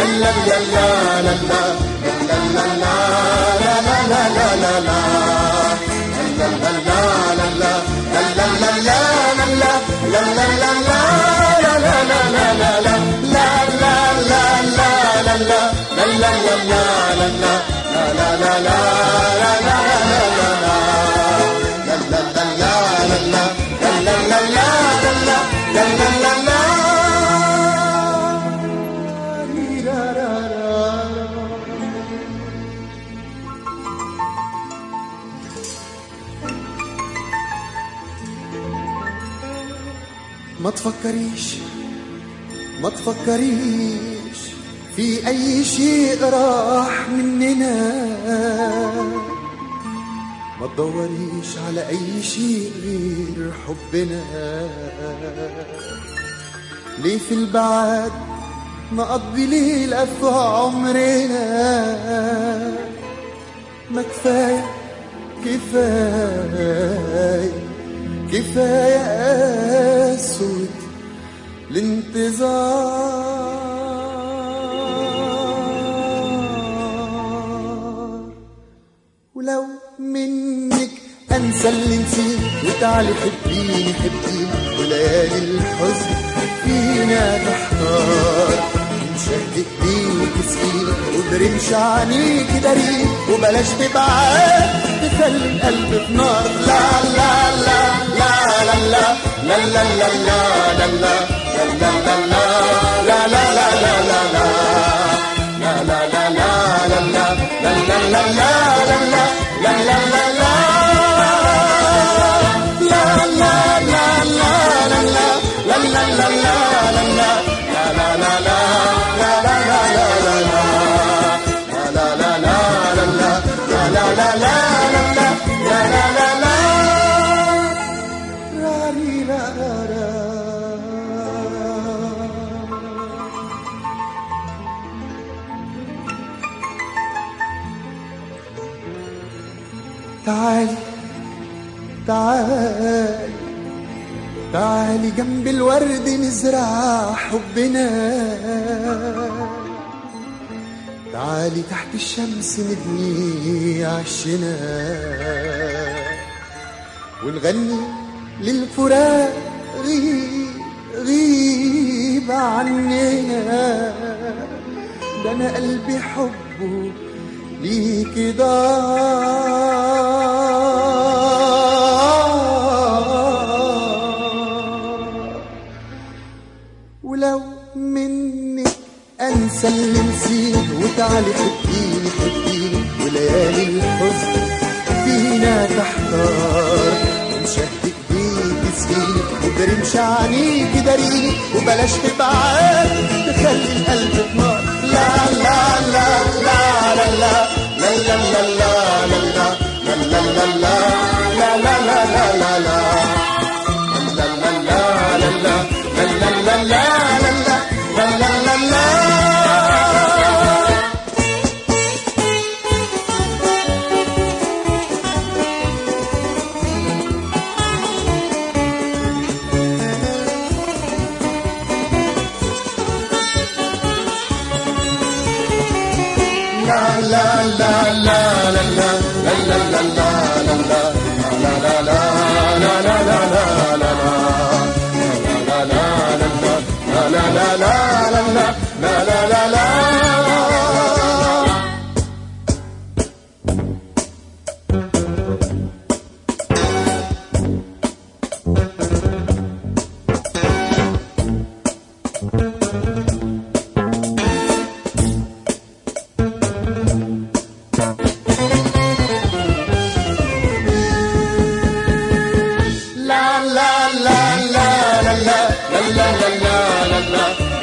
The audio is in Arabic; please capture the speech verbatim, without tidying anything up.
ما تفكريش ما تفكريش في أي شيء راح مننا، ما تدوريش على أي شيء غير حبنا. ليه في البعاد نقضي ليلة في عمرنا؟ ما كفاية كفاية كفاية قسوة الانتظار. ولو منك انسى اللي نسيت وتعالي حبيني حبيني، وليالي الحزن فينا تحتار. نشهدك بيك سكين وبرمش عنيك دارين، وبلاش تبعاد تخلي القلب في نار. لا لا لا لا لا لا لا لا لا لا لا لا لا لا لا لا تعالي تعالي تعالي جنب الورد نزرع حبنا. تعالي تحت الشمس نبني عشنا، ونغني للفراق غيب غيب عننا. ده انا قلبي حبه ليك ضاع. ولو منك انسى اللي نسيت وتعالي حبيني حبيني، وليالي الحزن فينا تحتار. ونشهدك بيك سكيني وبرمش عنيك داريني، وبلاش تبعاد تخلي القلب في نار. لا لا لا لا لا لا لا لا لا لا لا لا لا لا لا لا la la la la la la la la la la